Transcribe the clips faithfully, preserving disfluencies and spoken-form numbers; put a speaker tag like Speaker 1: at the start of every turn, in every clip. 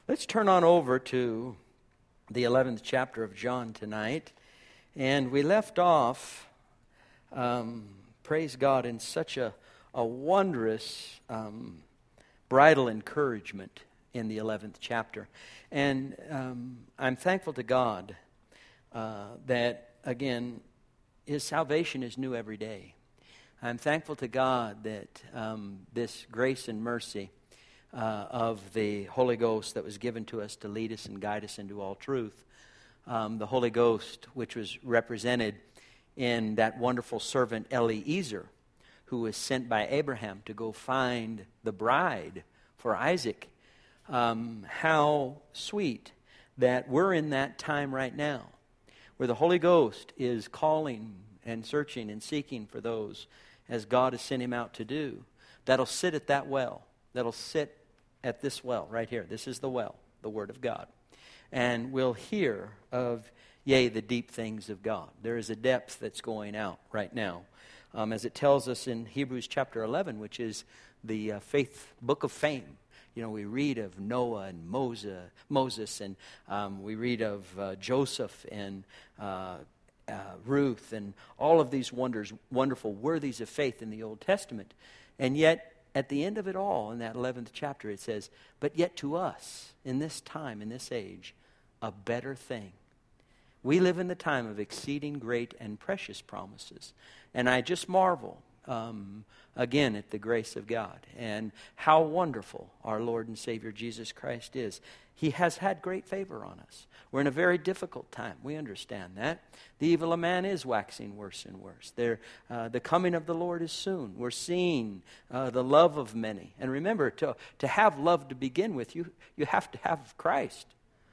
Speaker 1: Let's turn on over to the eleventh chapter of John tonight. And we left off, um, praise God, in such a, a wondrous um, bridal encouragement in the eleventh chapter. And um, I'm thankful to God uh, that, again, His salvation is new every day. I'm thankful to God that um, this grace and mercy uh, of the Holy Ghost that was given to us to lead us and guide us into all truth, um, the Holy Ghost which was represented in that wonderful servant Eliezer, who was sent by Abraham to go find the bride for Isaac. Um, how sweet that we're in that time right now where the Holy Ghost is calling and searching and seeking for those as God has sent Him out to do, that'll sit at that well, that'll sit at this well right here. This is the well, the Word of God. And we'll hear of, yea, the deep things of God. There is a depth that's going out right now. Um, as it tells us in Hebrews chapter eleven, which is the uh, faith book of fame. You know, we read of Noah and Moses, Moses and um, we read of uh, Joseph and uh, uh, Ruth and all of these wonders, wonderful worthies of faith in the Old Testament. And yet, at the end of it all, in that eleventh chapter, it says, but yet to us, in this time, in this age, a better thing. We live in the time of exceeding great and precious promises. And I just marvel, um, again, at the grace of God and how wonderful our Lord and Savior Jesus Christ is. He has had great favor on us. We're in a very difficult time. We understand that. The evil of man is waxing worse and worse. There, uh, the coming of the Lord is soon. We're seeing uh, the love of many. And remember, to, to have love to begin with, you, you have to have Christ.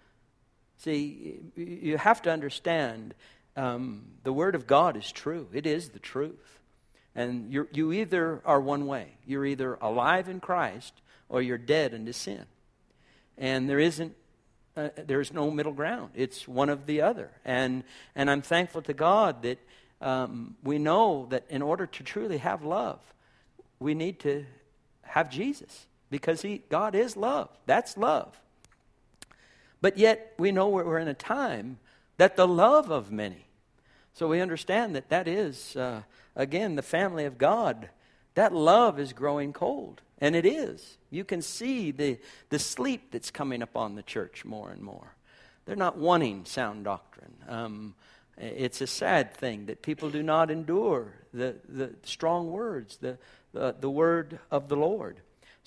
Speaker 1: See, you have to understand um, the Word of God is true. It is the truth. And you you either are one way. You're either alive in Christ or you're dead into sin. And there isn't, uh, there's no middle ground. It's one of the other. And and I'm thankful to God that um, we know that in order to truly have love, we need to have Jesus. Because he, God is love. That's love. But yet we know we're in a time that the love of many. So we understand that that is, uh, again, the family of God. That love is growing cold. And it is. You can see the, the sleep that's coming upon the church more and more. They're not wanting sound doctrine. Um, it's a sad thing that people do not endure the, the strong words, the, the, the word of the Lord.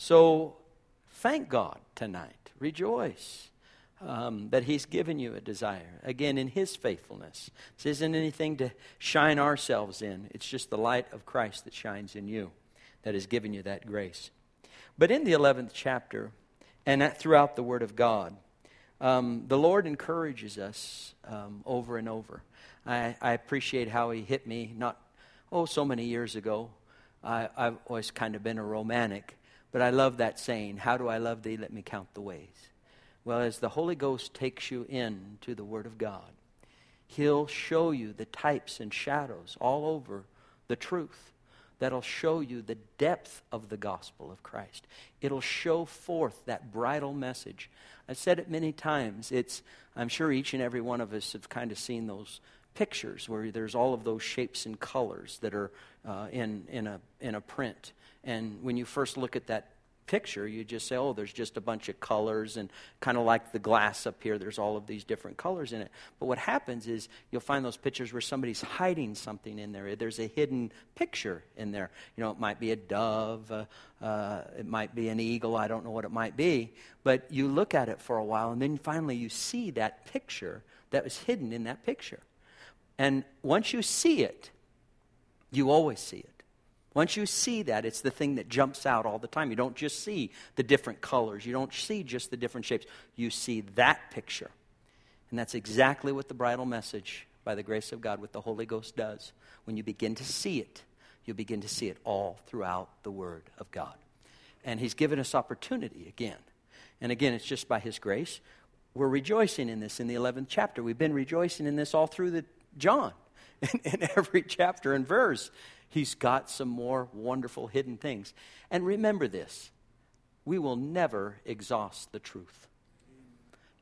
Speaker 1: So thank God tonight. Rejoice. Um, that He's given you a desire. Again, in His faithfulness. This isn't anything to shine ourselves in. It's just the light of Christ that shines in you that has given you that grace. But in the eleventh chapter, and that throughout the Word of God, um, the Lord encourages us um, over and over. I, I appreciate how He hit me not, oh, so many years ago. I, I've always kind of been a romantic, but I love that saying, how do I love thee? Let me count the ways. Well, as the Holy Ghost takes you into the Word of God, He'll show you the types and shadows all over the truth that'll show you the depth of the gospel of Christ. It'll show forth that bridal message. I've said it many times. It's, I'm sure each and every one of us have kind of seen those pictures where there's all of those shapes and colors that are uh, in, in, a, in a print. And when you first look at that picture, you just say, oh, there's just a bunch of colors, and kind of like the glass up here, there's all of these different colors in it. But what happens is you'll find those pictures where somebody's hiding something in there. There's a hidden picture in there. You know, it might be a dove, uh, uh, it might be an eagle, I don't know what it might be. But you look at it for a while, and then finally you see that picture that was hidden in that picture. And once you see it, you always see it. Once you see that, it's the thing that jumps out all the time. You don't just see the different colors. You don't see just the different shapes. You see that picture. And that's exactly what the bridal message, by the grace of God, with the Holy Ghost does. When you begin to see it, you begin to see it all throughout the Word of God. And He's given us opportunity again. And again, it's just by His grace. We're rejoicing in this in the eleventh chapter. We've been rejoicing in this all through the John. In, in every chapter and verse, He's got some more wonderful hidden things. And remember this, we will never exhaust the truth.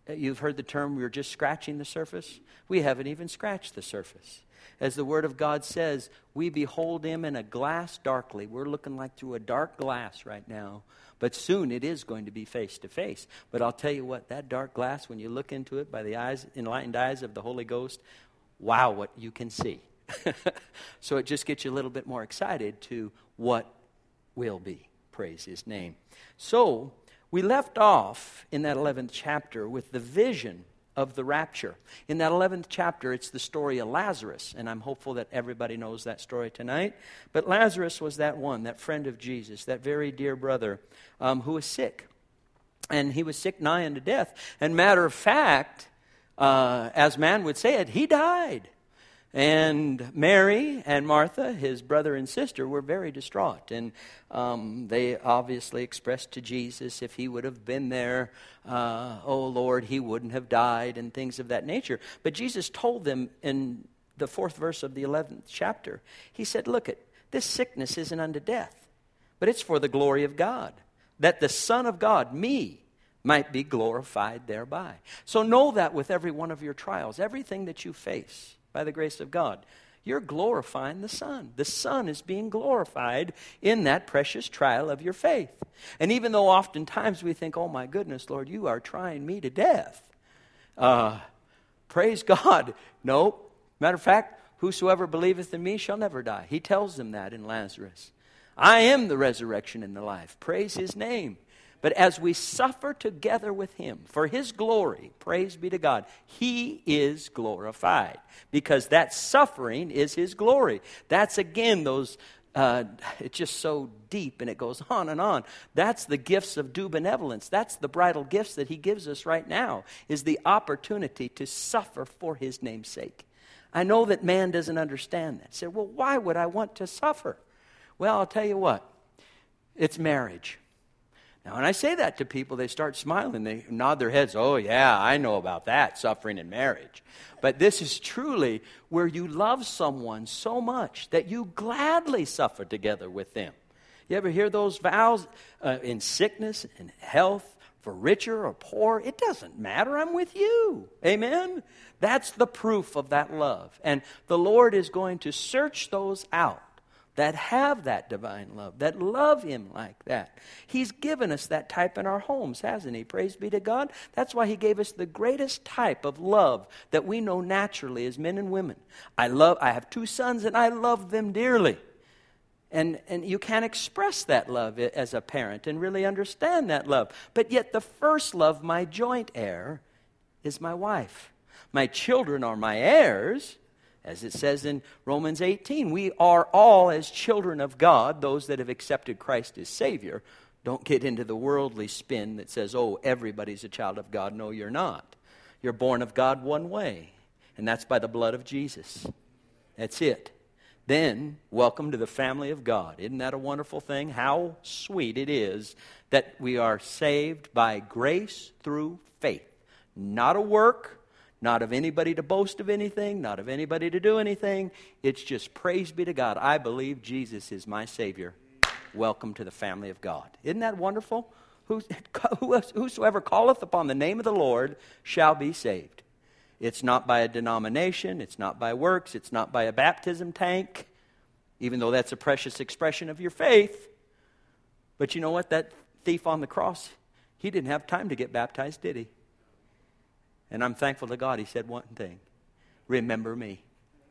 Speaker 1: you've heard the term, we're just scratching the surface. We haven't even scratched the surface. As the Word of God says, we behold Him in a glass darkly. We're looking like through a dark glass right now. But soon it is going to be face to face. But I'll tell you what, that dark glass, when you look into it by the eyes, enlightened eyes of the Holy Ghost, wow, what you can see. So it just gets you a little bit more excited to what will be. Praise His name. So we left off in that eleventh chapter with the vision of the rapture. In that eleventh chapter, it's the story of Lazarus, and I'm hopeful that everybody knows that story tonight. But Lazarus was that one, that friend of Jesus, that very dear brother um, who was sick. And he was sick nigh unto death. And matter of fact, uh, as man would say it, he died. And Mary and Martha, his brother and sister, were very distraught. And um, they obviously expressed to Jesus, if he would have been there, uh, oh Lord, he wouldn't have died, and things of that nature. But Jesus told them in the fourth verse of the eleventh chapter, he said, look, it, this sickness isn't unto death, but it's for the glory of God, that the Son of God, me, might be glorified thereby. So know that with every one of your trials, everything that you face, by the grace of God, you're glorifying the Son. The Son is being glorified in that precious trial of your faith. And even though oftentimes we think, oh my goodness, Lord, you are trying me to death. Uh, praise God. No. Matter of fact, whosoever believeth in me shall never die. He tells them that in Lazarus. I am the resurrection and the life. Praise His name. But as we suffer together with Him for His glory, praise be to God, He is glorified. Because that suffering is His glory. That's again those, uh, it's just so deep and it goes on and on. That's the gifts of due benevolence. That's the bridal gifts that He gives us right now, is the opportunity to suffer for His name's sake. I know that man doesn't understand that. Say, well, why would I want to suffer? Well, I'll tell you what, it's marriage. Now, when I say that to people, they start smiling. They nod their heads. Oh, yeah, I know about that, suffering in marriage. But this is truly where you love someone so much that you gladly suffer together with them. You ever hear those vows uh, in sickness, in health, for richer or poor? It doesn't matter. I'm with you. Amen? That's the proof of that love. And the Lord is going to search those out that have that divine love, that love Him like that. He's given us that type in our homes, hasn't He? Praise be to God. That's why He gave us the greatest type of love that we know naturally as men and women. I love. I have two sons, and I love them dearly. And, and you can't express that love as a parent and really understand that love. But yet the first love, my joint heir, is my wife. My children are my heirs. As it says in Romans eighteen, we are all as children of God, those that have accepted Christ as Savior. Don't get into the worldly spin that says, oh, everybody's a child of God. No, you're not. You're born of God one way, and that's by the blood of Jesus. That's it. Then, welcome to the family of God. Isn't that a wonderful thing? How sweet it is that we are saved by grace through faith. Not a work. Not of anybody to boast of anything, not of anybody to do anything. It's just praise be to God. I believe Jesus is my Savior. Welcome to the family of God. Isn't that wonderful? Whosoever calleth upon the name of the Lord shall be saved. It's not by a denomination. It's not by works. It's not by a baptism tank, even though that's a precious expression of your faith. But you know what? That thief on the cross, he didn't have time to get baptized, did he? And I'm thankful to God. He said one thing. Remember me.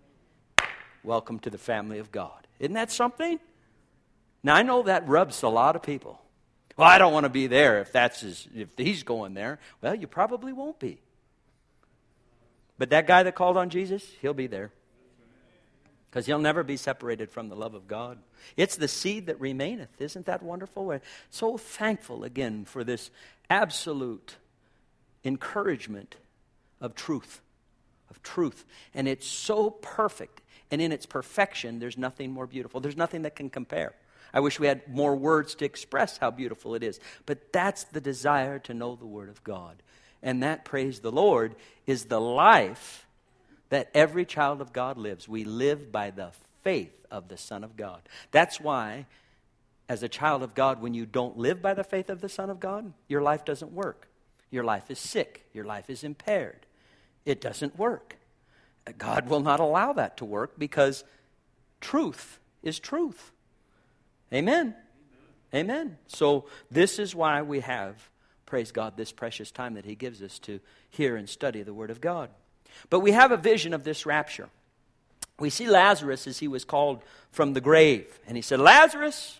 Speaker 1: Welcome to the family of God. Isn't that something? Now, I know that rubs a lot of people. Well, I don't want to be there if that's his, if he's going there. Well, you probably won't be. But that guy that called on Jesus, he'll be there. Because he'll never be separated from the love of God. It's the seed that remaineth. Isn't that wonderful? We're so thankful again for this absolute encouragement of truth, of truth. And it's so perfect. And in its perfection, there's nothing more beautiful. There's nothing that can compare. I wish we had more words to express how beautiful it is. But that's the desire to know the Word of God. And that, praise the Lord, is the life that every child of God lives. We live by the faith of the Son of God. That's why, as a child of God, when you don't live by the faith of the Son of God, your life doesn't work. Your life is sick. Your life is impaired. It doesn't work. God will not allow that to work because truth is truth. Amen. Amen. Amen. So this is why we have, praise God, this precious time that He gives us to hear and study the Word of God. But we have a vision of this rapture. We see Lazarus as he was called from the grave. And he said, Lazarus,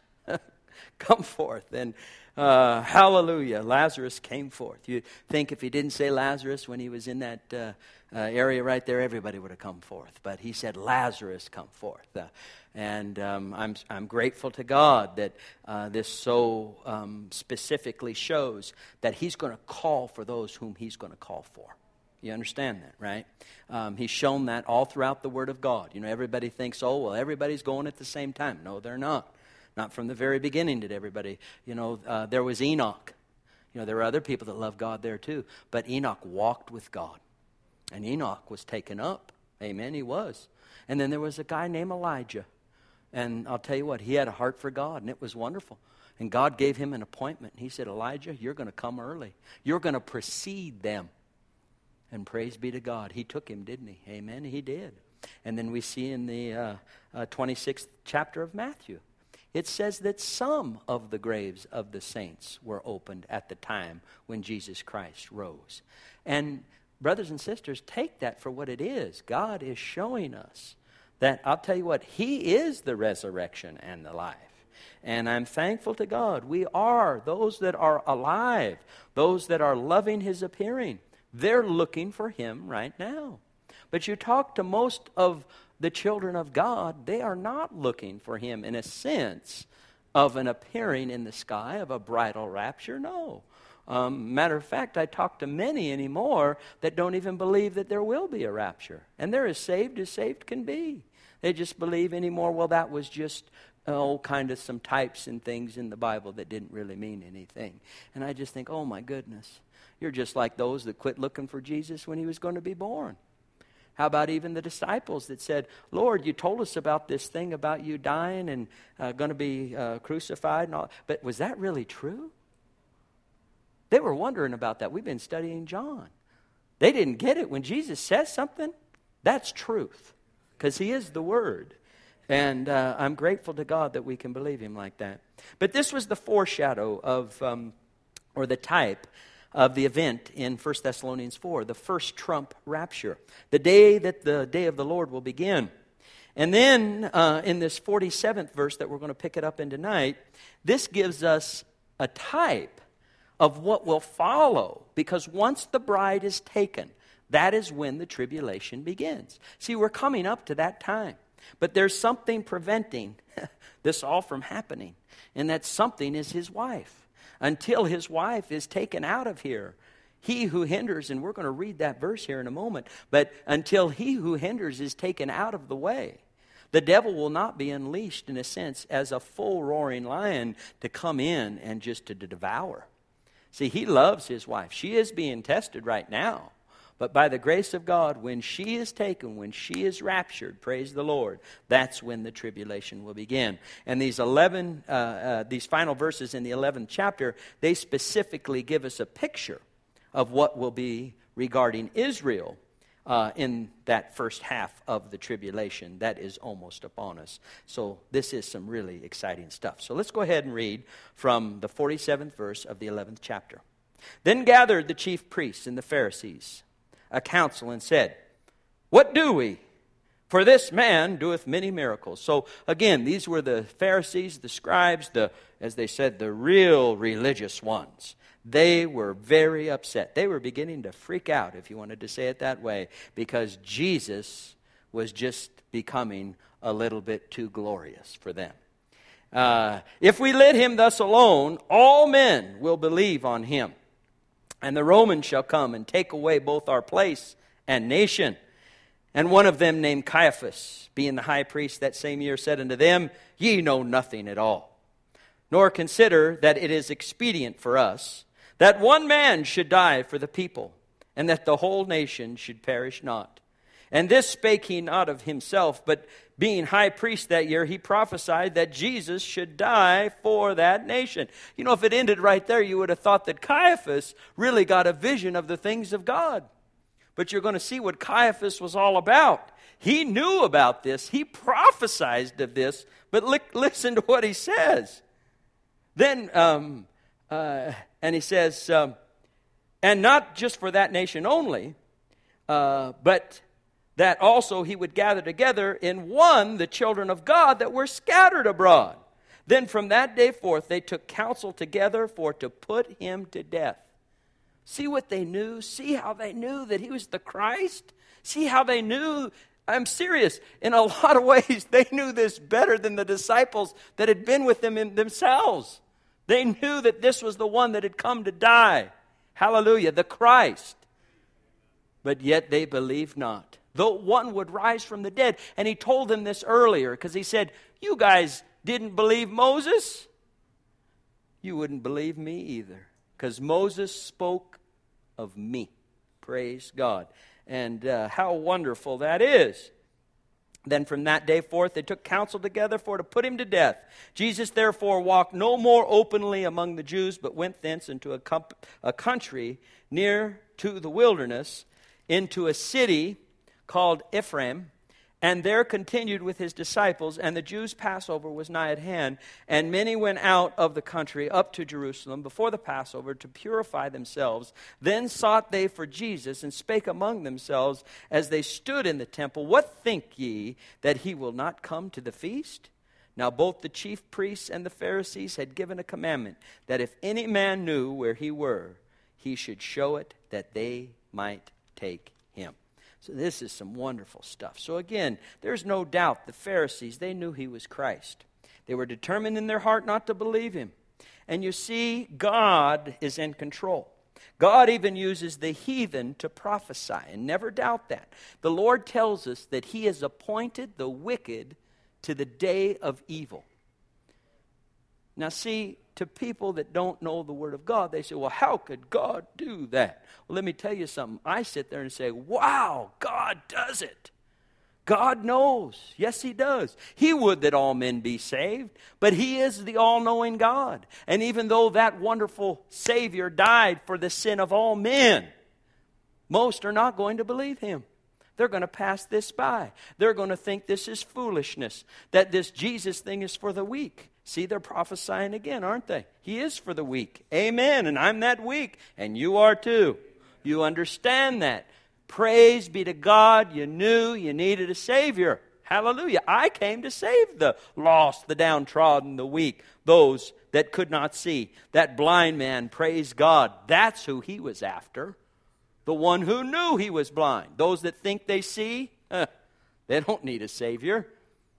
Speaker 1: come forth. And uh, hallelujah, Lazarus came forth. You think if he didn't say Lazarus when he was in that uh, uh, area right there, everybody would have come forth. But he said, Lazarus, come forth. Uh, and um, I'm, I'm grateful to God that uh, this so um, specifically shows that He's going to call for those whom He's going to call for. You understand that, right? Um, he's shown that all throughout the Word of God. You know, everybody thinks, oh, well, everybody's going at the same time. No, they're not. Not from the very beginning did everybody. You know, uh, there was Enoch. You know, there were other people that loved God there too. But Enoch walked with God. And Enoch was taken up. Amen, he was. And then there was a guy named Elijah. And I'll tell you what, he had a heart for God, and it was wonderful. And God gave him an appointment. He said, Elijah, you're going to come early. You're going to precede them. And praise be to God. He took him, didn't he? Amen, he did. And then we see in the uh, uh, twenty-sixth chapter of Matthew, it says that some of the graves of the saints were opened at the time when Jesus Christ rose. And brothers and sisters, take that for what it is. God is showing us that, I'll tell you what, He is the resurrection and the life. And I'm thankful to God. We are those that are alive, those that are loving His appearing. They're looking for Him right now. But you talk to most of the children of God, they are not looking for Him in a sense of an appearing in the sky, of a bridal rapture. No. Um, matter of fact, I talk to many anymore that don't even believe that there will be a rapture. And they're as saved as saved can be. They just believe anymore, well, that was just oh, kind of some types and things in the Bible that didn't really mean anything. And I just think, oh my goodness, you're just like those that quit looking for Jesus when He was going to be born. How about even the disciples that said, Lord, you told us about this thing about you dying and uh, going to be uh, crucified and all, but was that really true? They were wondering about that. We've been studying John. They didn't get it. When Jesus says something, that's truth, because He is the Word. And uh, I'm grateful to God that we can believe Him like that. But this was the foreshadow of, um, or the type of the event in First Thessalonians four, the first trump rapture, the day that the day of the Lord will begin. And then uh, in this forty-seventh verse that we're going to pick it up in tonight, this gives us a type of what will follow, because once the bride is taken, that is when the tribulation begins. See, we're coming up to that time. But there's something preventing this all from happening, and that something is His wife. Until His wife is taken out of here, he who hinders, and we're going to read that verse here in a moment, but until he who hinders is taken out of the way, the devil will not be unleashed, in a sense, as a full roaring lion to come in and just to devour. See, he loves his wife. She is being tested right now. But by the grace of God, when she is taken, when she is raptured, praise the Lord, that's when the tribulation will begin. And these eleven, uh, uh, these final verses in the eleventh chapter, they specifically give us a picture of what will be regarding Israel uh, in that first half of the tribulation that is almost upon us. So this is some really exciting stuff. So let's go ahead and read from the forty-seventh verse of the eleventh chapter. Then gathered the chief priests and the Pharisees a council and said, "What do we? For this man doeth many miracles." So again, these were the Pharisees, the scribes, the, as they said, the real religious ones. They were very upset. They were beginning to freak out, if you wanted to say it that way, because Jesus was just becoming a little bit too glorious for them. Uh, if we let him thus alone, all men will believe on him. And the Romans shall come and take away both our place and nation. And one of them, named Caiaphas, being the high priest that same year, said unto them, Ye know nothing at all, nor consider that it is expedient for us that one man should die for the people, and that the whole nation should perish not. And this spake he not of himself, but being high priest that year, he prophesied that Jesus should die for that nation. You know, if it ended right there, you would have thought that Caiaphas really got a vision of the things of God. But you're going to see what Caiaphas was all about. He knew about this. He prophesied of this. But li- listen to what he says. Then, um, uh, and he says, um, and not just for that nation only, uh, but that also he would gather together in one the children of God that were scattered abroad. Then from that day forth they took counsel together for to put him to death. See what they knew? See how they knew that he was the Christ? See how they knew? I'm serious. In a lot of ways, they knew this better than the disciples that had been with them in themselves. They knew that this was the one that had come to die. Hallelujah, the Christ. But yet they believed not. Though one would rise from the dead. And he told them this earlier because he said, you guys didn't believe Moses? You wouldn't believe me either. Because Moses spoke of me. Praise God. And uh, how wonderful that is. Then from that day forth they took counsel together for to put him to death. Jesus therefore walked no more openly among the Jews, but went thence into a, comp- a country near to the wilderness, into a city called Ephraim, and there continued with his disciples. And the Jews' Passover was nigh at hand, and many went out of the country up to Jerusalem before the Passover to purify themselves. Then sought they for Jesus, and spake among themselves as they stood in the temple, what think ye, that he will not come to the feast? Now both the chief priests and the Pharisees had given a commandment, that if any man knew where he were, he should show it, that they might take him. So this is some wonderful stuff. So again, there's no doubt the Pharisees, they knew he was Christ. They were determined in their heart not to believe him. And you see, God is in control. God even uses the heathen to prophesy, and never doubt that. The Lord tells us that he has appointed the wicked to the day of evil. Now see, to people that don't know the Word of God, they say, well, how could God do that? Well, let me tell you something. I sit there and say, wow, God does it. God knows. Yes, he does. He would that all men be saved, but he is the all-knowing God. And even though that wonderful Savior died for the sin of all men, most are not going to believe him. They're going to pass this by. They're going to think this is foolishness, that this Jesus thing is for the weak. See, they're prophesying again, aren't they? He is for the weak. Amen. And I'm that weak, and you are too. You understand that. Praise be to God. You knew you needed a Savior. Hallelujah. I came to save the lost, the downtrodden, the weak, those that could not see. That blind man, praise God, that's who he was after. The one who knew he was blind. Those that think they see, eh, they don't need a Savior.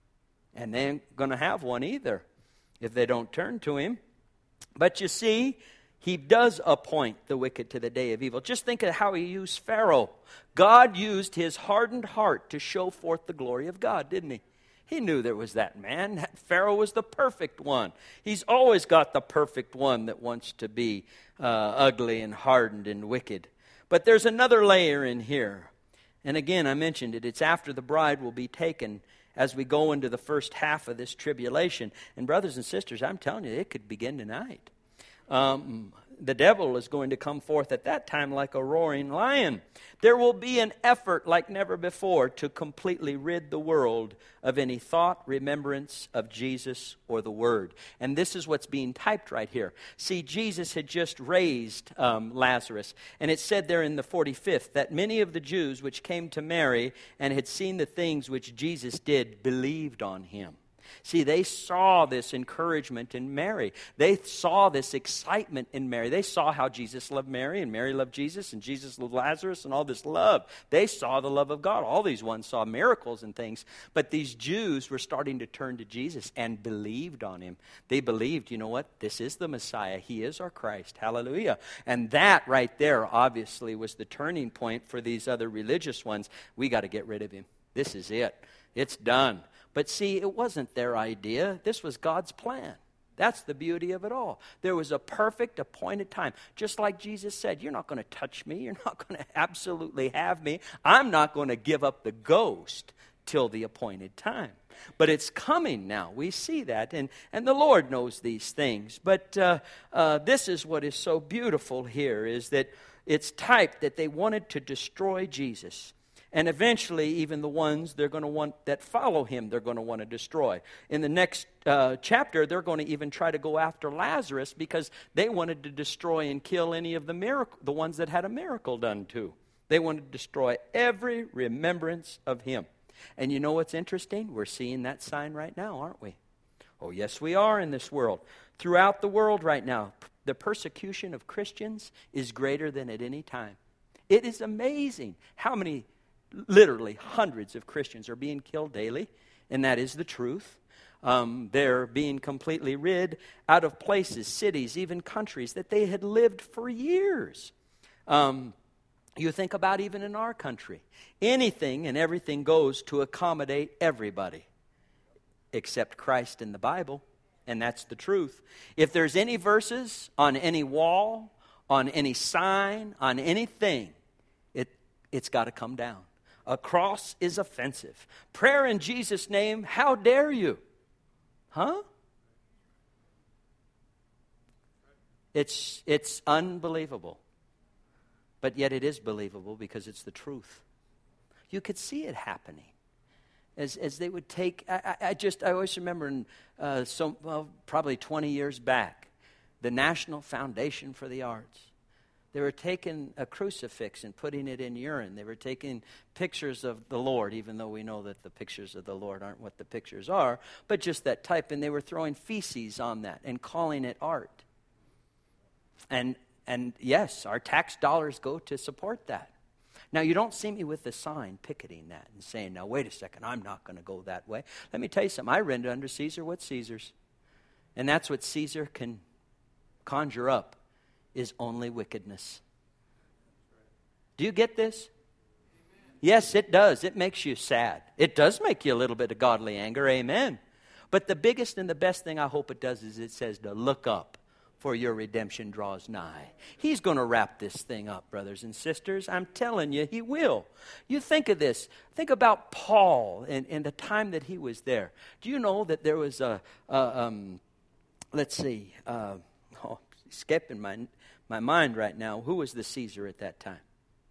Speaker 1: And they ain't going to have one either if they don't turn to him. But you see, he does appoint the wicked to the day of evil. Just think of how he used Pharaoh. God used his hardened heart to show forth the glory of God, didn't he? He knew there was that man. That Pharaoh was the perfect one. He's always got the perfect one that wants to be uh, ugly and hardened and wicked. But there's another layer in here. And again, I mentioned it. It's after the bride will be taken as we go into the first half of this tribulation. And brothers and sisters, I'm telling you, it could begin tonight. Um, the devil is going to come forth at that time like a roaring lion. There will be an effort like never before to completely rid the world of any thought, remembrance of Jesus or the Word. And this is what's being typed right here. See, Jesus had just raised um, Lazarus. And it said there in the forty-fifth that many of the Jews which came to Mary and had seen the things which Jesus did believed on him. See, they saw this encouragement in Mary. They saw this excitement in Mary. They saw how Jesus loved Mary, and Mary loved Jesus, and Jesus loved Lazarus, and all this love. They saw the love of God. All these ones saw miracles and things. But these Jews were starting to turn to Jesus and believed on him. They believed, you know what? This is the Messiah. He is our Christ. Hallelujah. And that right there, obviously, was the turning point for these other religious ones. We got to get rid of him. This is it. It's done. But see, it wasn't their idea. This was God's plan. That's the beauty of it all. There was a perfect appointed time. Just like Jesus said, you're not going to touch me. You're not going to absolutely have me. I'm not going to give up the ghost till the appointed time. But it's coming now. We see that. And, and the Lord knows these things. But uh, uh, this is what is so beautiful here, is that it's typed that they wanted to destroy Jesus. And eventually, even the ones they're going to want that follow him, they're going to want to destroy. In the next uh, chapter, they're going to even try to go after Lazarus because they wanted to destroy and kill any of the miracle, the ones that had a miracle done to. They wanted to destroy every remembrance of him. And you know what's interesting? We're seeing that sign right now, aren't we? Oh, yes, we are in this world. Throughout the world right now, the persecution of Christians is greater than at any time. It is amazing how many, literally hundreds of Christians are being killed daily, and that is the truth. Um, they're being completely rid out of places, cities, even countries that they had lived for years. Um, you think about even in our country. Anything and everything goes to accommodate everybody except Christ in the Bible, and that's the truth. If there's any verses on any wall, on any sign, on anything, it, it's got to come down. A cross is offensive. Prayer in Jesus' name, how dare you? Huh? It's, it's unbelievable. But yet it is believable because it's the truth. You could see it happening. As as they would take, I, I just, I always remember in, uh, so, well, probably twenty years back, the National Foundation for the Arts. They were taking a crucifix and putting it in urine. They were taking pictures of the Lord, even though we know that the pictures of the Lord aren't what the pictures are, but just that type. And they were throwing feces on that and calling it art. And And yes, our tax dollars go to support that. Now, you don't see me with the sign picketing that and saying, now, wait a second, I'm not going to go that way. Let me tell you something. I render unto Caesar what's Caesar's. And that's what Caesar can conjure up, is only wickedness. Do you get this? Yes, it does. It makes you sad. It does make you a little bit of godly anger. Amen. But the biggest and the best thing I hope it does is it says to look up, for your redemption draws nigh. He's going to wrap this thing up, brothers and sisters. I'm telling you, he will. You think of this. Think about Paul and, and the time that he was there. Do you know that there was a, a um, let's see, uh, oh, skipping my, my mind right now. Who was the Caesar at that time?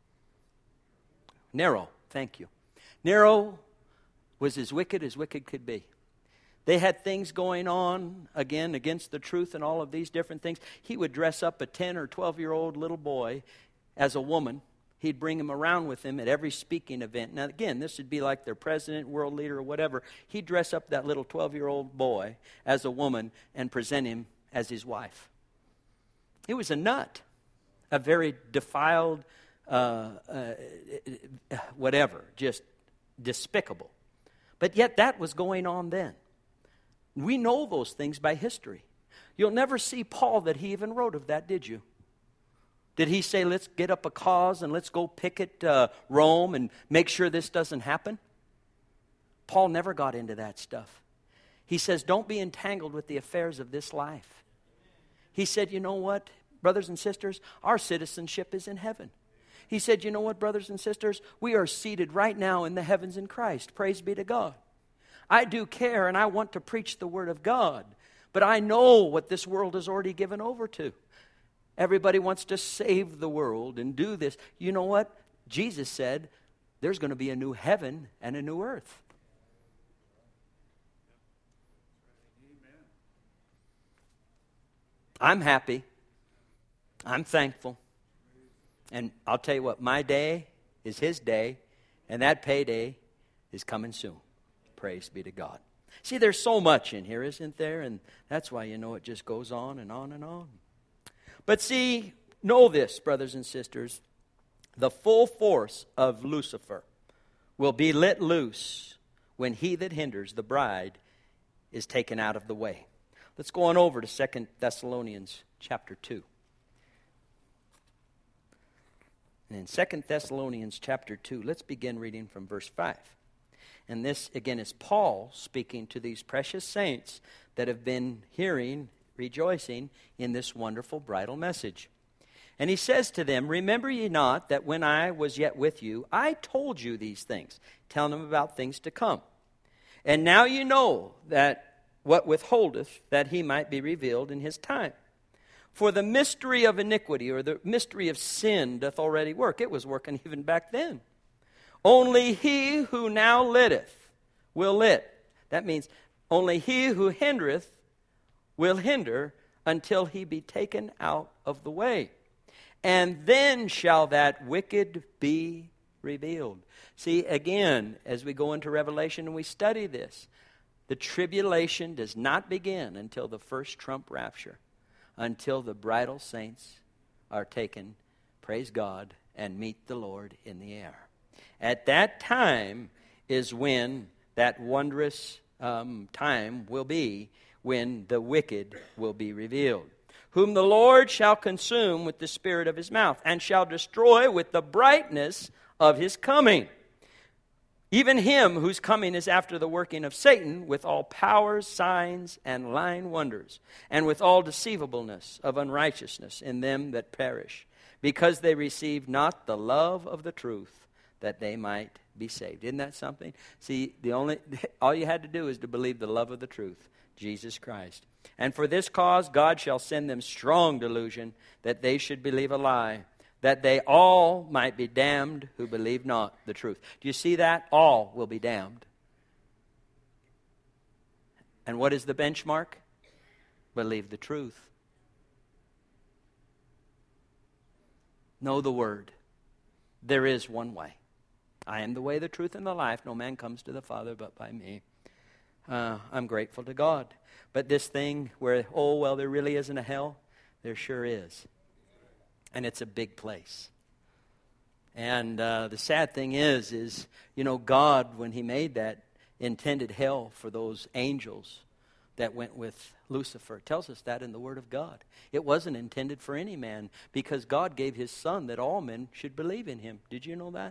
Speaker 1: Nero, thank you. Nero was as wicked as wicked could be. They had things going on, again, against the truth and all of these different things. He would dress up a ten or twelve-year-old little boy as a woman. He'd bring him around with him at every speaking event. Now, again, this would be like their president, world leader, or whatever. He'd dress up that little twelve-year-old boy as a woman and present him as his wife. He was a nut, a very defiled, uh, uh, whatever, just despicable. But yet that was going on then. We know those things by history. You'll never see Paul that he even wrote of that, did you? Did he say, let's get up a cause and let's go picket uh, Rome and make sure this doesn't happen? Paul never got into that stuff. He says, don't be entangled with the affairs of this life. He said, you know what, brothers and sisters, our citizenship is in heaven. He said, you know what, brothers and sisters, we are seated right now in the heavens in Christ. Praise be to God. I do care and I want to preach the word of God, but I know what this world is already given over to. Everybody wants to save the world and do this. You know what? Jesus said there's going to be a new heaven and a new earth. I'm happy. I'm thankful. And I'll tell you what, my day is his day, and that payday is coming soon. Praise be to God. See, there's so much in here, isn't there? And that's why, you know, it just goes on and on and on. But see, know this, brothers and sisters. The full force of Lucifer will be let loose when he that hinders the bride is taken out of the way. Let's go on over to Second Thessalonians chapter two. And in Second Thessalonians chapter two, let's begin reading from verse five. And this, again, is Paul speaking to these precious saints that have been hearing rejoicing in this wonderful bridal message. And he says to them, remember ye not that when I was yet with you, I told you these things, telling them about things to come. And now you know that what withholdeth, that he might be revealed in his time. For the mystery of iniquity, or the mystery of sin, doth already work. It was working even back then. Only he who now litteth will lit. That means only he who hindereth will hinder until he be taken out of the way. And then shall that wicked be revealed. See, again, as we go into Revelation and we study this, the tribulation does not begin until the first trump rapture, until the bridal saints are taken, praise God, and meet the Lord in the air. At that time is when that wondrous um, time will be, when the wicked will be revealed. Whom the Lord shall consume with the spirit of his mouth, and shall destroy with the brightness of his coming. Even him whose coming is after the working of Satan, with all powers, signs, and lying wonders, and with all deceivableness of unrighteousness in them that perish, because they receive not the love of the truth, that they might be saved. Isn't that something? See, the only all you had to do is to believe the love of the truth, Jesus Christ. And for this cause God shall send them strong delusion, that they should believe a lie, that they all might be damned who believe not the truth. Do you see that? All will be damned. And what is the benchmark? Believe the truth. Know the word. There is one way. I am the way, the truth, and the life. No man comes to the Father but by me. Uh, I'm grateful to God. But this thing where, oh, well, there really isn't a hell, there sure is. And it's a big place. And uh, the sad thing is, is, you know, God, when he made that, intended hell for those angels that went with Lucifer. It tells us that in the Word of God. It wasn't intended for any man, because God gave his Son that all men should believe in him. Did you know that?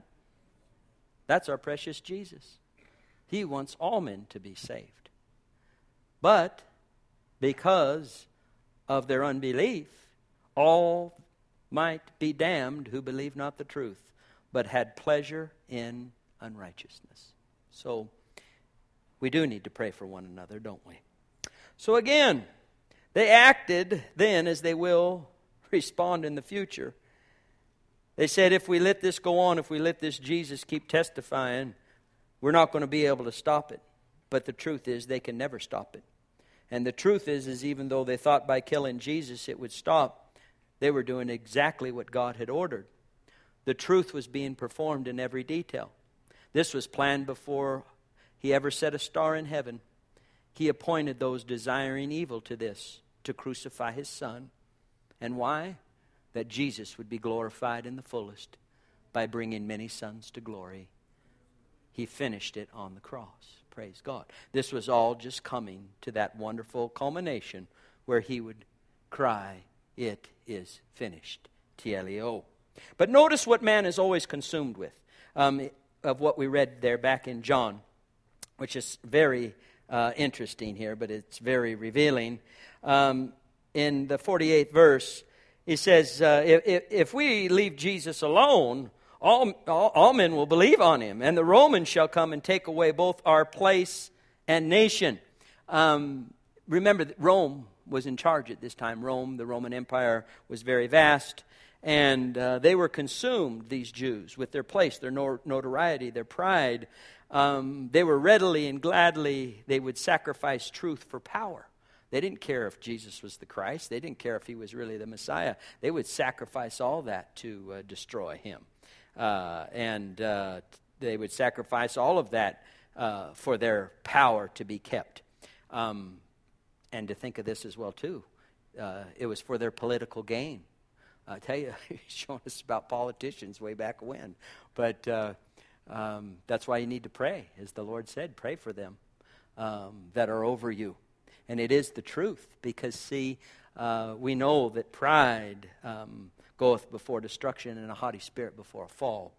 Speaker 1: That's our precious Jesus. He wants all men to be saved. But because of their unbelief, all might be damned who believe not the truth, but had pleasure in unrighteousness. So we do need to pray for one another, don't we? So again, they acted then as they will respond in the future. They said, if we let this go on, if we let this Jesus keep testifying, we're not going to be able to stop it. But the truth is, they can never stop it. And the truth is, is even though they thought by killing Jesus it would stop, they were doing exactly what God had ordered. The truth was being performed in every detail. This was planned before he ever set a star in heaven. He appointed those desiring evil to this, to crucify his Son. And why? That Jesus would be glorified in the fullest by bringing many sons to glory. He finished it on the cross. Praise God. This was all just coming to that wonderful culmination where he would cry, it is finished. Teleo. But notice what man is always consumed with, um, of what we read there back in John, which is very uh, interesting here, but it's very revealing. Um, in the forty-eighth verse, he says, uh, if, if we leave Jesus alone, all, all, all men will believe on him, and the Romans shall come and take away both our place and nation. Um, remember that Rome was in charge at this time. Rome, the Roman Empire, was very vast, and uh, they were consumed, these Jews, with their place, their notoriety, their pride. Um, they were readily and gladly, they would sacrifice truth for power. They didn't care if Jesus was the Christ. They didn't care if he was really the Messiah. They would sacrifice all that to uh, destroy him. Uh, and uh, they would sacrifice all of that uh, for their power to be kept. Um, and to think of this as well, too. Uh, it was for their political gain. I tell you, he's showing us about politicians way back when. But uh, um, that's why you need to pray. As the Lord said, pray for them um, that are over you. And it is the truth, because, see, uh, we know that pride um, goeth before destruction, and a haughty spirit before a fall.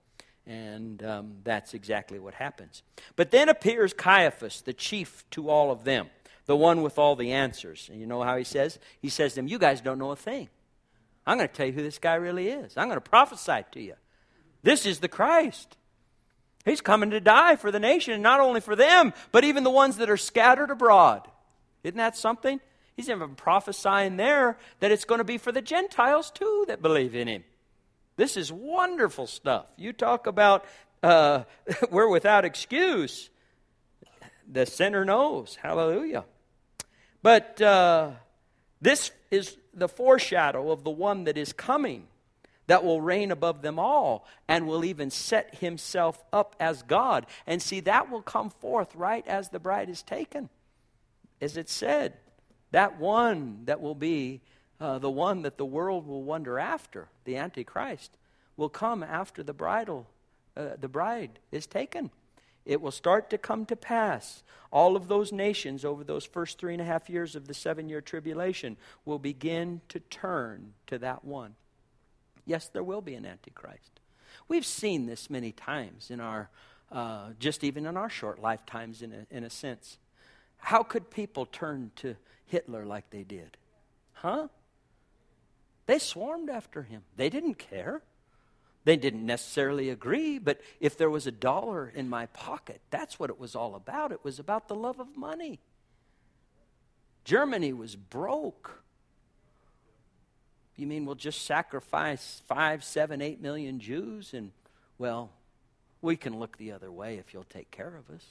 Speaker 1: And um, that's exactly what happens. But then appears Caiaphas, the chief to all of them. the one with all the answers. And you know how he says? He says to them, you guys don't know a thing. I'm going to tell you who this guy really is. I'm going to prophesy to you. This is the Christ. He's coming to die for the nation, and not only for them, but even the ones that are scattered abroad. Isn't that something? He's even prophesying there that it's going to be for the Gentiles too that believe in him. This is wonderful stuff. You talk about uh, we're without excuse. The sinner knows. Hallelujah. But uh, this is the foreshadow of the one that is coming, that will reign above them all and will even set himself up as God. And see, that will come forth right as the bride is taken. As it said, that one that will be uh, the one that the world will wonder after, the Antichrist, will come after the bridal, uh, the bride is taken. It will start to come to pass. All of those nations over those first three and a half years of the seven-year tribulation will begin to turn to that one. Yes, there will be an Antichrist. We've seen this many times in our, uh, just even in our short lifetimes in a, in a sense. How could people turn to Hitler like they did? Huh? They swarmed after him. They didn't care. They didn't necessarily agree, but if there was a dollar in my pocket, that's what it was all about. It was about the love of money. Germany was broke. You mean we'll just sacrifice five, seven, eight million Jews and, well, we can look the other way if you'll take care of us.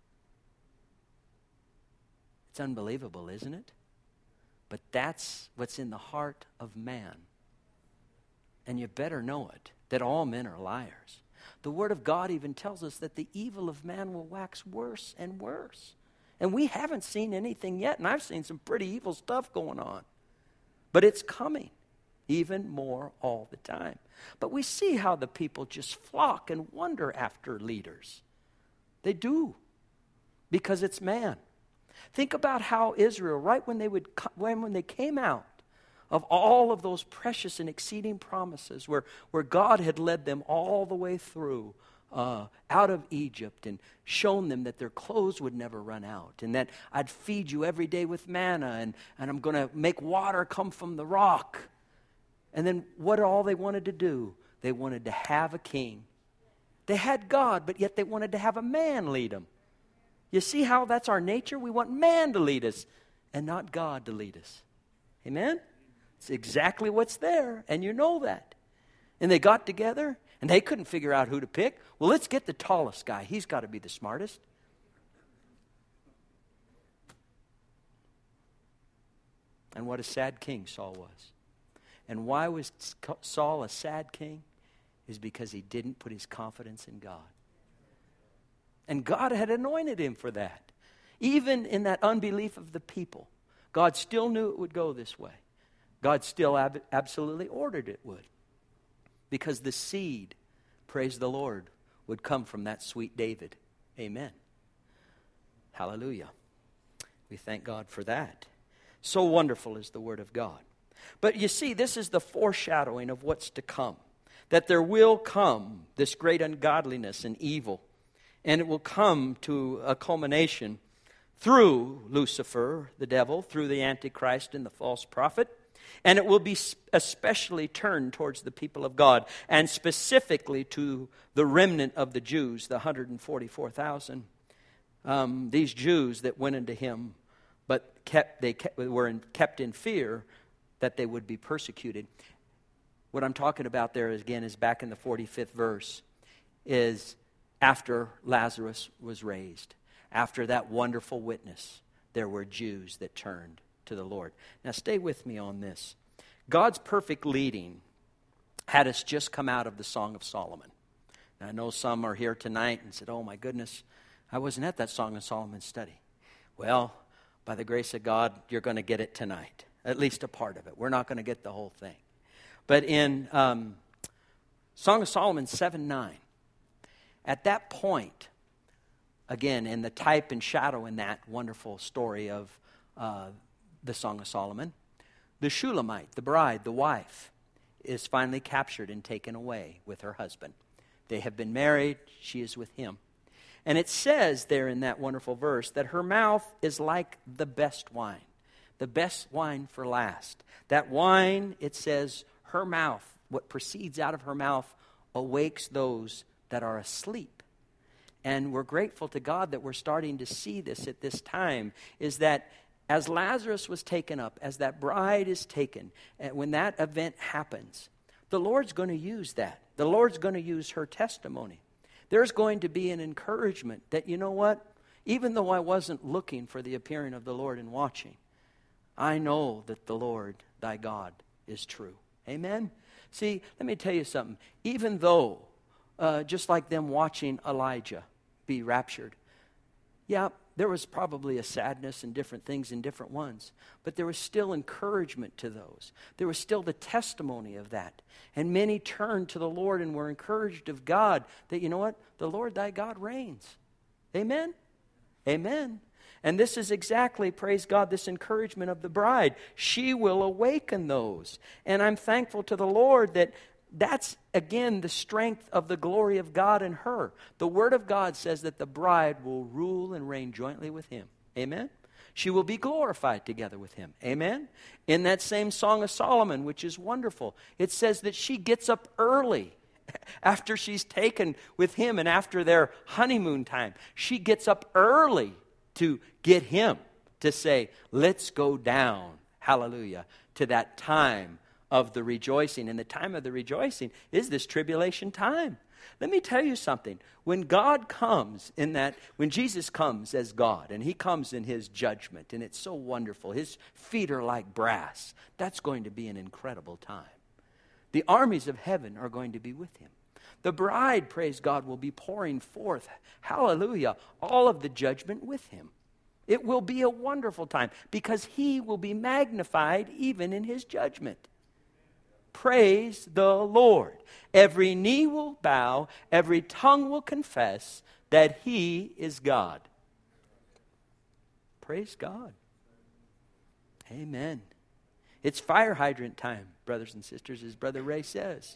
Speaker 1: It's unbelievable, isn't it? But that's what's in the heart of man. And you better know it, that all men are liars. The Word of God even tells us that the evil of man will wax worse and worse. And we haven't seen anything yet, and I've seen some pretty evil stuff going on. But it's coming even more all the time. But we see how the people just flock and wonder after leaders. They do, because it's man. Think about how Israel, right when they would when, when they came out of all of those precious and exceeding promises where, where God had led them all the way through uh, out of Egypt and shown them that their clothes would never run out and that I'd feed you every day with manna and, and I'm going to make water come from the rock. And then what all they wanted to do? They wanted to have a king. They had God, but yet they wanted to have a man lead them. You see how that's our nature? We want man to lead us and not God to lead us. Amen? It's exactly what's there, and you know that. And they got together, and they couldn't figure out who to pick. Well, let's get the tallest guy. He's got to be the smartest. And what a sad king Saul was. And why was Saul a sad king? Is because he didn't put his confidence in God. And God had anointed him for that. Even in that unbelief of the people, God still knew it would go this way. God still ab- absolutely ordered it would. Because the seed, praise the Lord, would come from that sweet David. Amen. Hallelujah. We thank God for that. So wonderful is the Word of God. But you see, this is the foreshadowing of what's to come. That there will come this great ungodliness and evil. And it will come to a culmination through Lucifer, the devil, through the Antichrist and the false prophet. And it will be especially turned towards the people of God, and specifically to the remnant of the Jews, the one hundred forty-four thousand. Um, these Jews that went into him, but kept they kept, were in, kept in fear that they would be persecuted. What I'm talking about there, is, again, is back in the forty-fifth verse, is after Lazarus was raised. After that wonderful witness, there were Jews that turned to the Lord. Now stay with me on this. God's perfect leading had us just come out of the Song of Solomon. Now, I know some are here tonight and said, oh my goodness, I wasn't at that Song of Solomon study. Well, by the grace of God, you're going to get it tonight. At least a part of it. We're not going to get the whole thing. But in um, Song of Solomon seven nine, at that point, again, in the type and shadow in that wonderful story of uh, the Song of Solomon, the Shulamite, the bride, the wife, is finally captured and taken away with her husband. They have been married. She is with him. And it says there in that wonderful verse that her mouth is like the best wine. The best wine for last. That wine, it says, her mouth, what proceeds out of her mouth, awakes those that are asleep. And we're grateful to God that we're starting to see this at this time, is that as Lazarus was taken up, as that bride is taken, and when that event happens, the Lord's going to use that. The Lord's going to use her testimony. There's going to be an encouragement that, you know what? Even though I wasn't looking for the appearing of the Lord and watching, I know that the Lord, thy God, is true. Amen? See, let me tell you something. Even though, uh, just like them watching Elijah be raptured, yeah, there was probably a sadness and different things in different ones, but there was still encouragement to those. There was still the testimony of that. And many turned to the Lord and were encouraged of God that, you know what? The Lord thy God reigns. Amen? Amen. And this is exactly, praise God, this encouragement of the bride. She will awaken those. And I'm thankful to the Lord that that's, again, the strength of the glory of God in her. The Word of God says that the bride will rule and reign jointly with Him. Amen? She will be glorified together with Him. Amen? In that same Song of Solomon, which is wonderful, it says that she gets up early after she's taken with Him and after their honeymoon time. She gets up early to get Him to say, let's go down, hallelujah, to that time of the rejoicing. And the time of the rejoicing is this tribulation time. Let me tell you something. When God comes in that, when Jesus comes as God, and He comes in His judgment, and it's so wonderful, His feet are like brass, that's going to be an incredible time. The armies of heaven are going to be with Him. The bride, praise God, will be pouring forth, hallelujah, all of the judgment with Him. It will be a wonderful time because He will be magnified even in His judgment. Praise the Lord. Every knee will bow, every tongue will confess that He is God. Praise God. Amen. It's fire hydrant time, brothers and sisters, as Brother Ray says.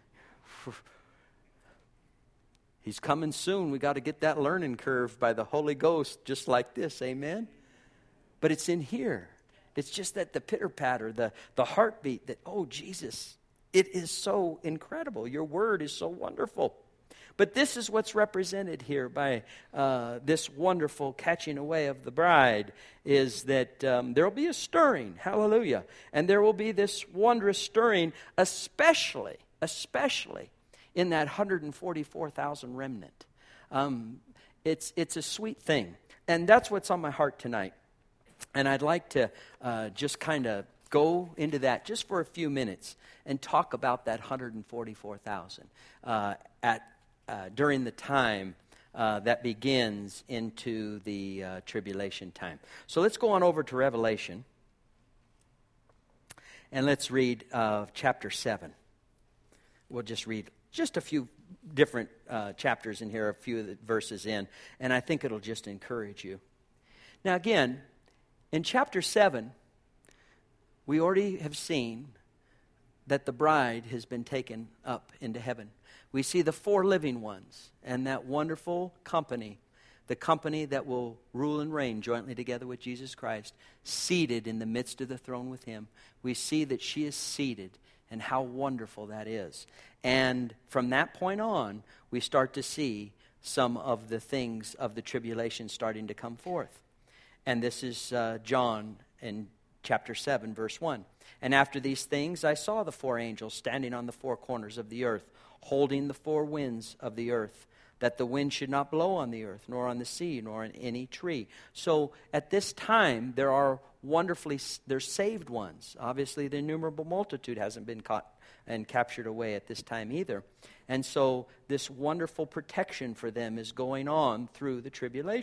Speaker 1: He's coming soon. We got to get that learning curve by the Holy Ghost just like this. Amen? But it's in here. It's just that the pitter-patter, the, the heartbeat that, oh, Jesus, it is so incredible. Your word is so wonderful. But this is what's represented here by uh, this wonderful catching away of the bride, is that um, there will be a stirring, hallelujah. And there will be this wondrous stirring, especially, especially in that one hundred forty-four thousand remnant. Um, it's, it's a sweet thing. And that's what's on my heart tonight. And I'd like to uh, just kind of go into that just for a few minutes and talk about that one hundred forty-four thousand uh, at uh, during the time uh, that begins into the uh, tribulation time. So let's go on over to Revelation, and let's read uh, chapter seven. We'll just read just a few different uh, chapters in here, a few of the verses in, and I think it'll just encourage you. Now again, in chapter seven, we already have seen that the bride has been taken up into heaven. We see the four living ones and that wonderful company, the company that will rule and reign jointly together with Jesus Christ, seated in the midst of the throne with Him. We see that she is seated, and how wonderful that is. And from that point on, we start to see some of the things of the tribulation starting to come forth. And this is uh, John in chapter seven, verse one. And after these things I saw the four angels standing on the four corners of the earth, holding the four winds of the earth, that the wind should not blow on the earth, nor on the sea, nor on any tree. So at this time, there are wonderfully, there's saved ones. Obviously, the innumerable multitude hasn't been caught and captured away at this time either. And so this wonderful protection for them is going on through the tribulation.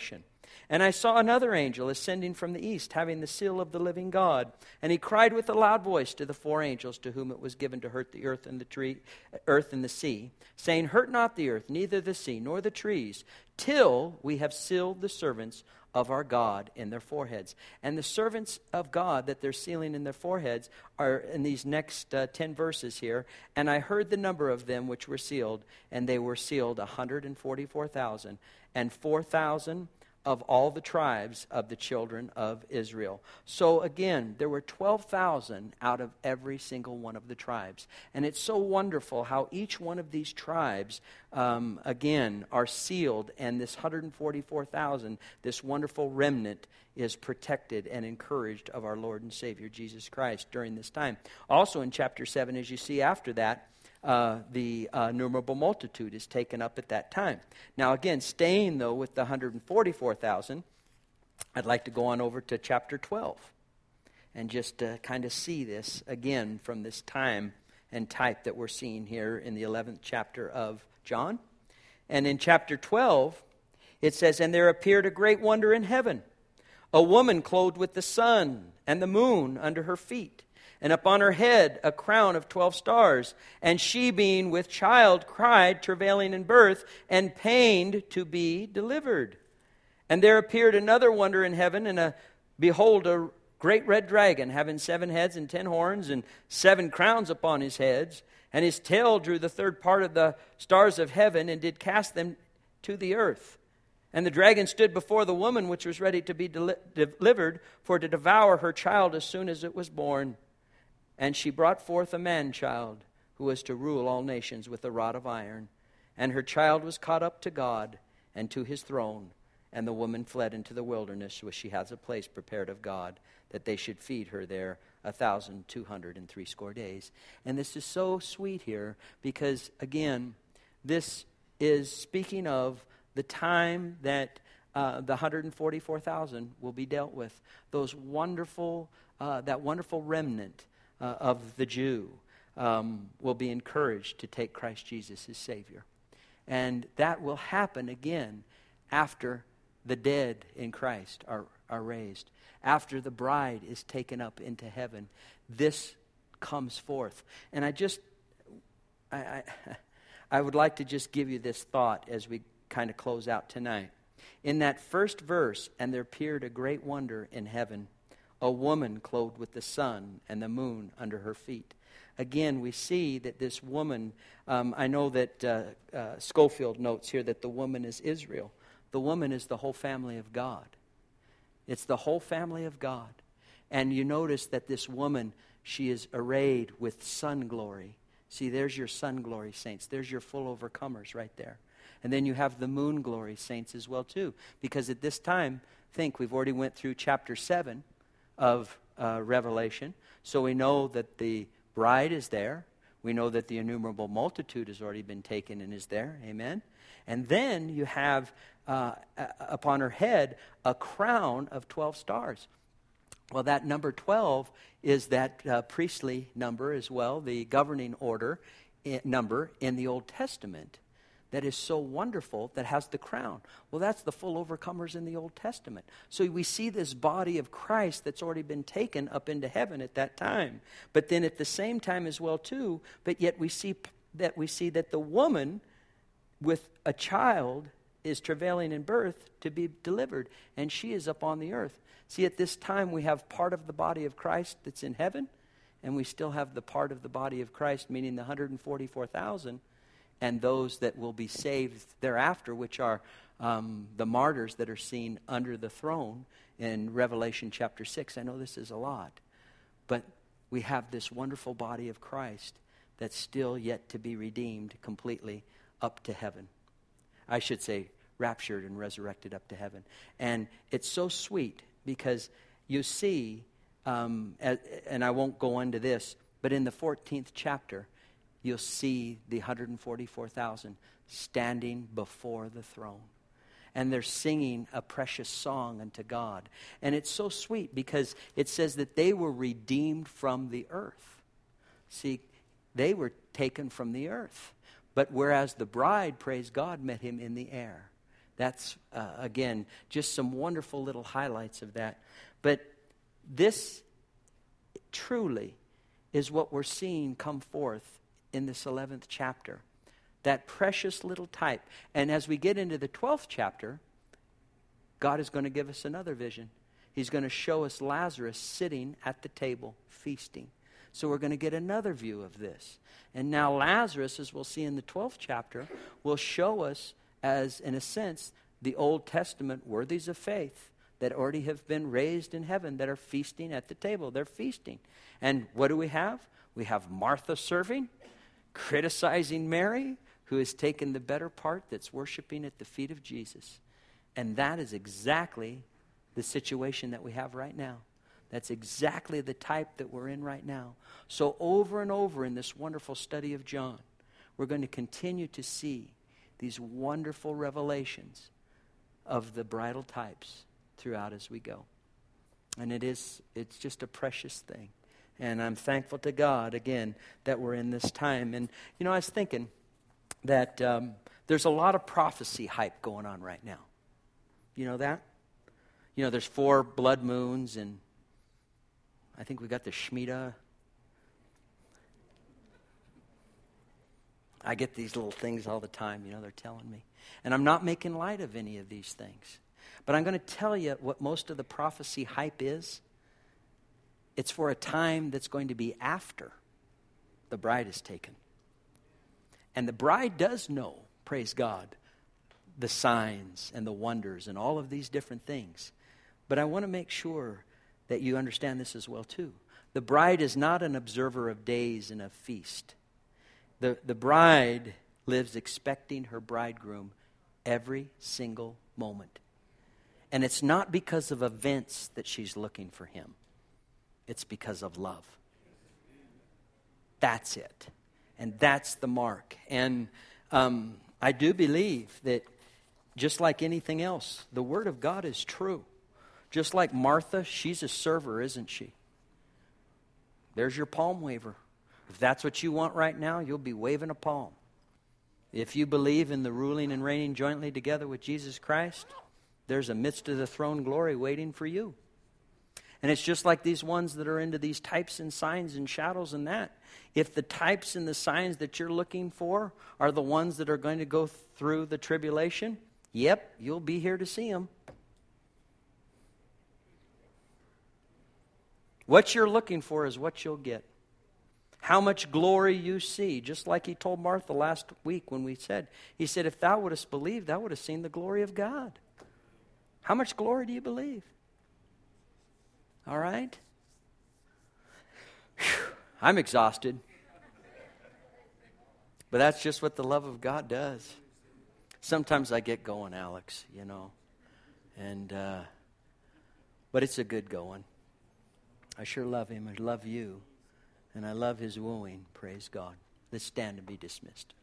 Speaker 1: And I saw another angel ascending from the east, having the seal of the living God. And he cried with a loud voice to the four angels to whom it was given to hurt the earth and the tree, earth and the sea, saying, Hurt not the earth, neither the sea, nor the trees, till we have sealed the servants of our God in their foreheads. And the servants of God that they're sealing in their foreheads are in these next uh, ten verses here. And I heard the number of them which were sealed, and they were sealed one hundred forty-four thousand, and four thousand of all the tribes of the children of Israel. So again, there were twelve thousand out of every single one of the tribes. And it's so wonderful how each one of these tribes, um, again, are sealed. And this one hundred forty-four thousand, this wonderful remnant, is protected and encouraged of our Lord and Savior Jesus Christ during this time. Also in chapter seven, as you see after that, Uh, the uh, innumerable multitude is taken up at that time. Now again, staying though with the one hundred forty-four thousand, I'd like to go on over to chapter twelve and just uh, kind of see this again from this time and type that we're seeing here in the eleventh chapter of John. And in chapter twelve, it says, And there appeared a great wonder in heaven, a woman clothed with the sun and the moon under her feet, and upon her head a crown of twelve stars. And she, being with child, cried, travailing in birth, and pained to be delivered. And there appeared another wonder in heaven, and a, behold, a great red dragon, having seven heads and ten horns, and seven crowns upon his heads. And his tail drew the third part of the stars of heaven, and did cast them to the earth. And the dragon stood before the woman, which was ready to be deli- delivered, for to devour her child as soon as it was born. And she brought forth a man-child, who was to rule all nations with a rod of iron. And her child was caught up to God and to his throne. And the woman fled into the wilderness, where she has a place prepared of God, that they should feed her there a thousand two hundred and threescore days. And this is so sweet here, because again, this is speaking of the time that uh, the one hundred forty-four thousand will be dealt with. Those wonderful, uh, that wonderful remnant Uh, of the Jew um, will be encouraged to take Christ Jesus as Savior. And that will happen again after the dead in Christ are, are raised. After the bride is taken up into heaven, this comes forth. And I just, I, I, I would like to just give you this thought as we kind of close out tonight. In that first verse, and there appeared a great wonder in heaven, a woman clothed with the sun and the moon under her feet. Again, we see that this woman, um, I know that uh, uh, Schofield notes here that the woman is Israel. The woman is the whole family of God. It's the whole family of God. And you notice that this woman, she is arrayed with sun glory. See, there's your sun glory, saints. There's your full overcomers right there. And then you have the moon glory, saints, as well, too. Because at this time, think, we've already went through chapter seven of uh, Revelation. So we know that the bride is there. We know that the innumerable multitude has already been taken and is there. Amen. And then you have uh, upon her head a crown of twelve stars. Well, that number twelve is that uh, priestly number as well, the governing order I- number in the Old Testament that is so wonderful, that has the crown. Well, that's the full overcomers in the Old Testament. So we see this body of Christ that's already been taken up into heaven at that time. But then at the same time as well too, but yet we see that we see that the woman with a child is travailing in birth to be delivered, and she is up on the earth. See, at this time we have part of the body of Christ that's in heaven, and we still have the part of the body of Christ, meaning the one hundred forty-four thousand, and those that will be saved thereafter, which are um, the martyrs that are seen under the throne in Revelation chapter six. I know this is a lot, but we have this wonderful body of Christ that's still yet to be redeemed completely up to heaven. I should say raptured and resurrected up to heaven. And it's so sweet because you see, um, and I won't go into this, but in the fourteenth chapter, you'll see the one hundred forty-four thousand standing before the throne. And they're singing a precious song unto God. And it's so sweet because it says that they were redeemed from the earth. See, they were taken from the earth. But whereas the bride, praise God, met him in the air. That's, uh, again, just some wonderful little highlights of that. But this truly is what we're seeing come forth in this eleventh chapter. That precious little type. And as we get into the twelfth chapter, God is going to give us another vision. He's going to show us Lazarus sitting at the table, feasting. So we're going to get another view of this. And now Lazarus, as we'll see in the twelfth chapter, will show us as, in a sense, the Old Testament worthies of faith that already have been raised in heaven that are feasting at the table. They're feasting. And what do we have? We have Martha serving, criticizing Mary, who has taken the better part that's worshiping at the feet of Jesus. And that is exactly the situation that we have right now. That's exactly the type that we're in right now. So over and over in this wonderful study of John, we're going to continue to see these wonderful revelations of the bridal types throughout as we go. And it is, it's just a precious thing. And I'm thankful to God, again, that we're in this time. And, you know, I was thinking that um, there's a lot of prophecy hype going on right now. You know that? You know, there's four blood moons, and I think we got the Shemitah. I get these little things all the time, you know, they're telling me. And I'm not making light of any of these things. But I'm going to tell you what most of the prophecy hype is. It's for a time that's going to be after the bride is taken. And the bride does know, praise God, the signs and the wonders and all of these different things. But I want to make sure that you understand this as well too. The bride is not an observer of days and of feast. The, the bride lives expecting her bridegroom every single moment. And it's not because of events that she's looking for him. It's because of love. That's it. And that's the mark. And um, I do believe that just like anything else, the Word of God is true. Just like Martha, she's a server, isn't she? There's your palm waver. If that's what you want right now, you'll be waving a palm. If you believe in the ruling and reigning jointly together with Jesus Christ, there's a midst of the throne glory waiting for you. And it's just like these ones that are into these types and signs and shadows and that. If the types and the signs that you're looking for are the ones that are going to go through the tribulation, yep, you'll be here to see them. What you're looking for is what you'll get. How much glory you see, just like he told Martha last week when we said, he said, if thou wouldest believed, thou would have seen the glory of God. How much glory do you believe? All right? Whew, I'm exhausted. But that's just what the love of God does. Sometimes I get going, Alex, you know. And, uh, but it's a good going. I sure love him. I love you. And I love his wooing. Praise God. Let's stand and be dismissed.